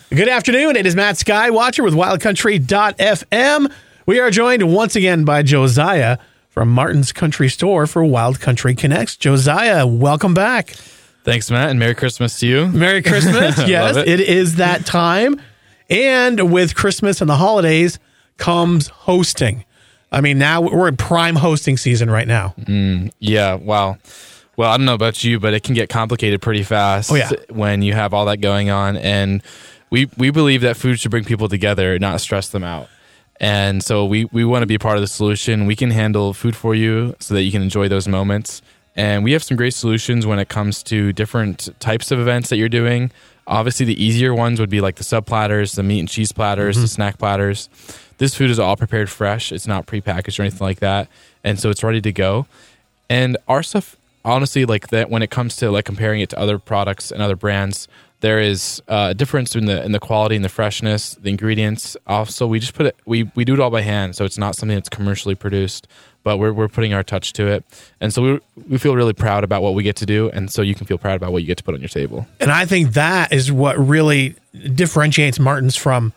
Good afternoon. It is Matt Skywatcher with WildCountry.fm. We are joined once again by Josiah from Martin's Country Store for Wild Country Connects. Josiah, welcome back. Thanks, Matt, and Merry Christmas to you. Merry Christmas. Yes, it is that time. And with Christmas and the holidays comes hosting. I mean, now we're in prime hosting season right now. Yeah, wow. Well, I don't know about you, but it can get complicated pretty fast when you have all that going on. And we believe that food should bring people together, not stress them out. And so we want to be part of the solution. We can handle food for you so that you can enjoy those moments. And we have some great solutions when it comes to different types of events that you're doing. Obviously, the easier ones would be like the sub platters, the meat and cheese platters, the snack platters. This food is all prepared fresh. It's not prepackaged or anything like that. And so it's ready to go. And our stuff, honestly, like that, when it comes to like comparing it to other products and other brands, there is a difference in the quality and the freshness, the ingredients. Also, we just we do it all by hand, so it's not something that's commercially produced, but we're putting our touch to it. And so we feel really proud about what we get to do, and so you can feel proud about what you get to put on your table. And I think that is what really differentiates Martin's from,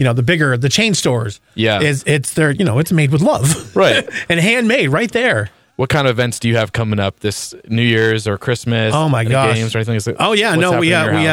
the chain stores. Yeah. It's it's made with love. Right. And handmade right there. What kind of events do you have coming up this New Year's or Christmas? Oh my gosh! Games or anything? Oh yeah, we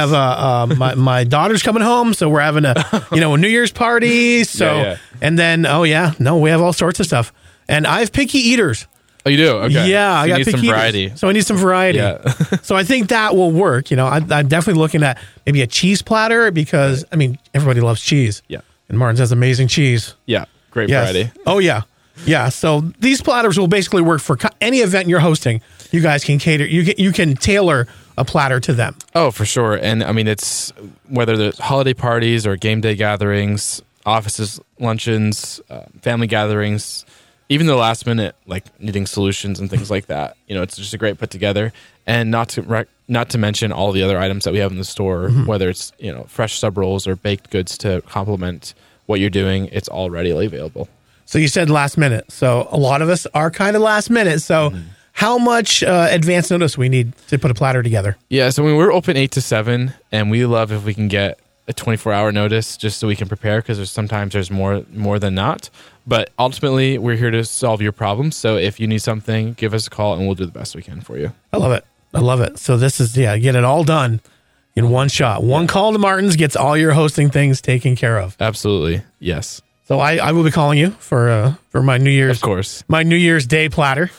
have my daughter's coming home, so we're having a New Year's party. So and then we have all sorts of stuff, and I have picky eaters. Oh, you do? Okay. Yeah, so I got need picky some variety. Eaters, so I need some variety. Yeah. So I think that will work. I'm definitely looking at maybe a cheese platter because everybody loves cheese. Yeah, and Martin's has amazing cheese. Yeah, great variety. Oh yeah. Yeah, so these platters will basically work for any event you're hosting. You guys can cater. You can tailor a platter to them. Oh, for sure. And it's whether there's holiday parties or game day gatherings, offices, luncheons, family gatherings, even the last minute like needing solutions and things like that. It's just a great put together. And not to mention all the other items that we have in the store, whether it's fresh sub rolls or baked goods to complement what you're doing. It's all readily available. So you said last minute. So a lot of us are kind of last minute. So how much advance notice we need to put a platter together? Yeah, so we're open 8 to 7, and we love if we can get a 24-hour notice just so we can prepare because sometimes there's more than not. But ultimately, we're here to solve your problems. So if you need something, give us a call, and we'll do the best we can for you. I love it. So this is, get it all done in one shot. One call to Martin's gets all your hosting things taken care of. Absolutely, yes. So I will be calling you for my New Year's, of course, my New Year's Day platter.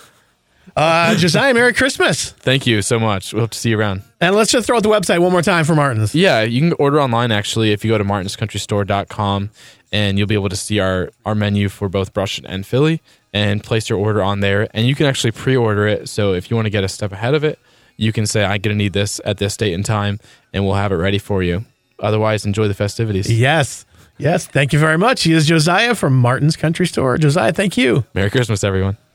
Josiah, Merry Christmas! Thank you so much. We'll hope to see you around. And let's just throw out the website one more time for Martin's. Yeah, you can order online actually if you go to martinscountrystore.com, and you'll be able to see our menu for both Brush and Philly and place your order on there. And you can actually pre-order it. So if you want to get a step ahead of it, you can say, "I'm going to need this at this date and time," and we'll have it ready for you. Otherwise, enjoy the festivities. Yes, thank you very much. He is Josiah from Martin's Country Store. Josiah, thank you. Merry Christmas, everyone.